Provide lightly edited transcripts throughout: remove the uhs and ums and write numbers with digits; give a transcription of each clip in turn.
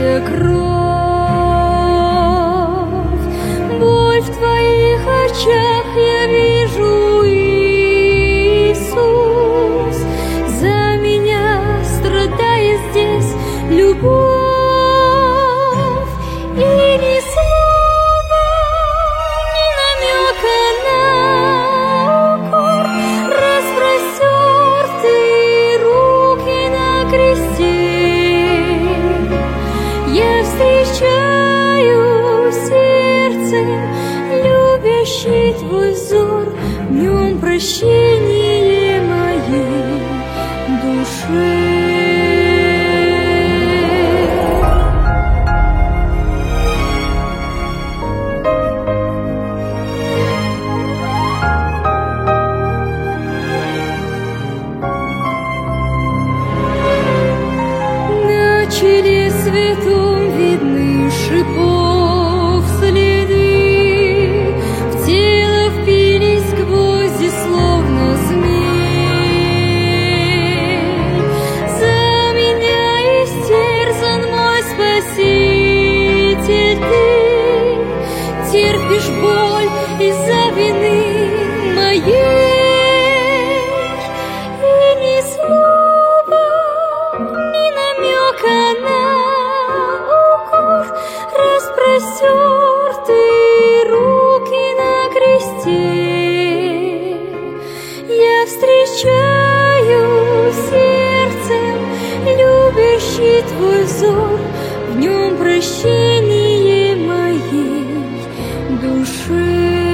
пролился кровь. Боль в твоих очах я вижу, Иисус, за меня страдает здесь любовь. И ни слова, ни намека на укор, распростертые руки на кресте. Я встречаю сердцем любящий твой взор, в нем прощение моей души. На челе святом видны шипов следы, в тело впились гвозди, словно змей. За меня истерзан мой Спаситель, ты терпишь боль из-за вины моей. И ни слова, ни намека на укор, распростертые руки на кресте. Я встречаю сердцем любящий твой взор, в нем прощение моей души.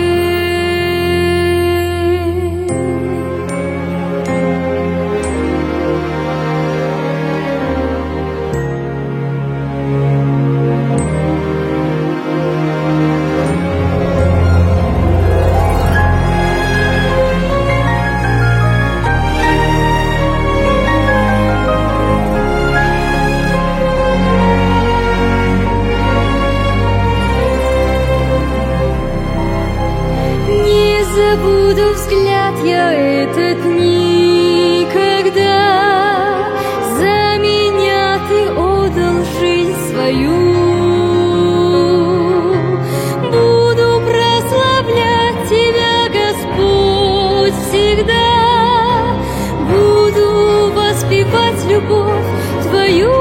Не забуду взгляд я этот никогда. За меня ты отдал жизнь свою. Буду прославлять тебя, Господь, всегда. Буду воспевать любовь твою.